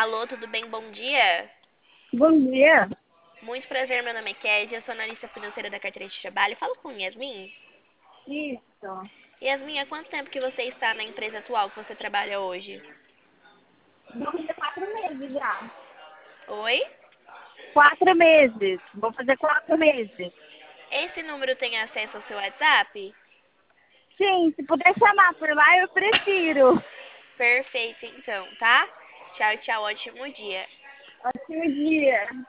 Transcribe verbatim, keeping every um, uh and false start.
Alô, tudo bem? Bom dia. Bom dia. Muito prazer, meu nome é Kézia, eu sou analista financeira da carteira de trabalho. Falo com Yasmin. Isso. Yasmin, há quanto tempo que você está na empresa atual que você trabalha hoje? Vou fazer quatro meses já. Oi? Quatro meses. Vou fazer quatro meses. Esse número tem acesso ao seu WhatsApp? Sim, se puder chamar por lá, eu prefiro. Perfeito, então, tá? Tchau, tchau, ótimo dia. Ótimo dia.